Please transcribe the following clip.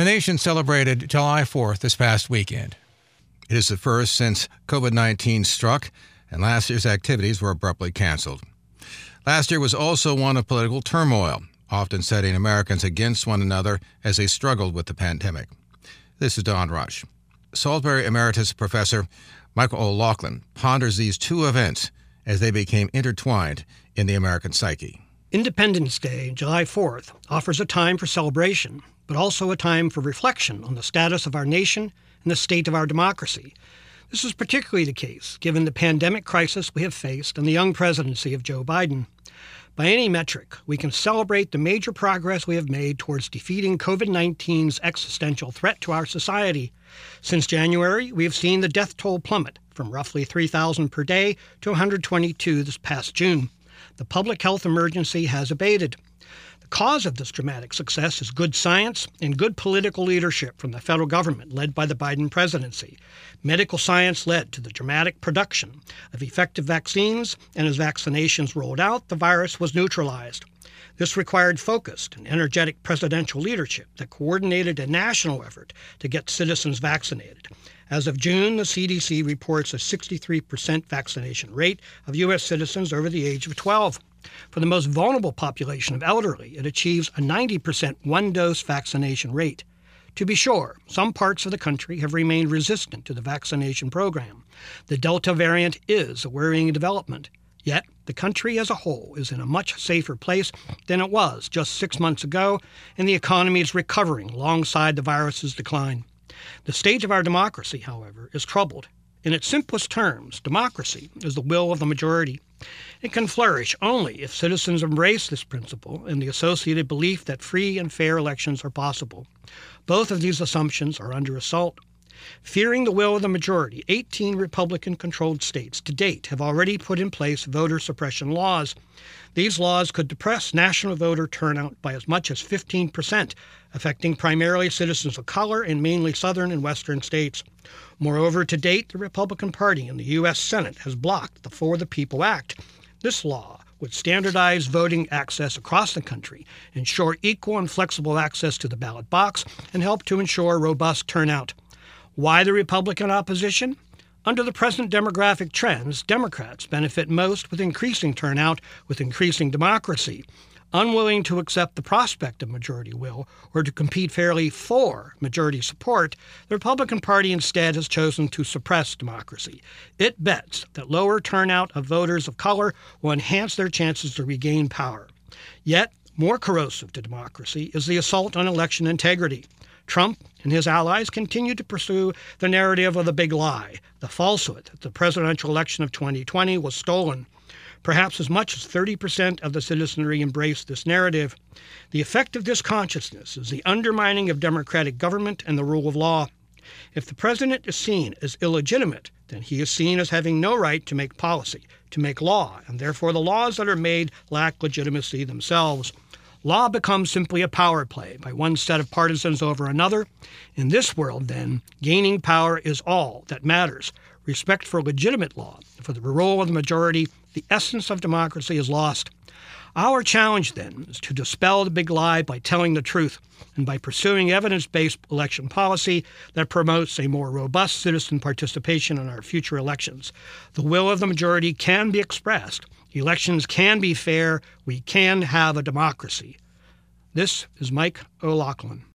The nation celebrated July 4th this past weekend. It is the first since COVID-19 struck, and last year's activities were abruptly canceled. Last year was also one of political turmoil, often setting Americans against one another as they struggled with the pandemic. This is Don Rush. Salisbury Emeritus Professor Michael O'Loughlin ponders these two events as they became intertwined in the American psyche. Independence Day, July 4th, offers a time for celebration, but also a time for reflection on the status of our nation and the state of our democracy. This is particularly the case given the pandemic crisis we have faced and the young presidency of Joe Biden. By any metric, we can celebrate the major progress we have made towards defeating COVID-19's existential threat to our society. Since January, we have seen the death toll plummet from roughly 3,000 per day to 122 this past June. The public health emergency has abated. The cause of this dramatic success is good science and good political leadership from the federal government led by the Biden presidency. Medical science led to the dramatic production of effective vaccines, and as vaccinations rolled out, the virus was neutralized. This required focused and energetic presidential leadership that coordinated a national effort to get citizens vaccinated. As of June, the CDC reports a 63% vaccination rate of U.S. citizens over the age of 12. For the most vulnerable population of elderly, it achieves a 90% one-dose vaccination rate. To be sure, some parts of the country have remained resistant to the vaccination program. The Delta variant is a worrying development. Yet, the country as a whole is in a much safer place than it was just 6 months ago, and the economy is recovering alongside the virus's decline. The state of our democracy, however, is troubled. In its simplest terms, democracy is the will of the majority. It can flourish only if citizens embrace this principle and the associated belief that free and fair elections are possible. Both of these assumptions are under assault. Fearing the will of the majority, 18 Republican-controlled states to date have already put in place voter suppression laws. These laws could depress national voter turnout by as much as 15%, affecting primarily citizens of color in mainly southern and western states. Moreover, to date, the Republican Party in the U.S. Senate has blocked the For the People Act. This law would standardize voting access across the country, ensure equal and flexible access to the ballot box, and help to ensure robust turnout. Why the Republican opposition? Under the present demographic trends, Democrats benefit most with increasing turnout, with increasing democracy. Unwilling to accept the prospect of majority will or to compete fairly for majority support, the Republican Party instead has chosen to suppress democracy. It bets that lower turnout of voters of color will enhance their chances to regain power. Yet, more corrosive to democracy is the assault on election integrity. Trump and his allies continue to pursue the narrative of the big lie, the falsehood that the presidential election of 2020 was stolen. Perhaps as much as 30% of the citizenry embrace this narrative. The effect of this consciousness is the undermining of democratic government and the rule of law. If the president is seen as illegitimate, then he is seen as having no right to make policy, to make law, and therefore the laws that are made lack legitimacy themselves. Law becomes simply a power play by one set of partisans over another. In this world, then, gaining power is all that matters. Respect for legitimate law, for the role of the majority, the essence of democracy is lost. Our challenge, then, is to dispel the big lie by telling the truth and by pursuing evidence-based election policy that promotes a more robust citizen participation in our future elections. The will of the majority can be expressed. Elections can be fair. We can have a democracy. This is Mike O'Loughlin.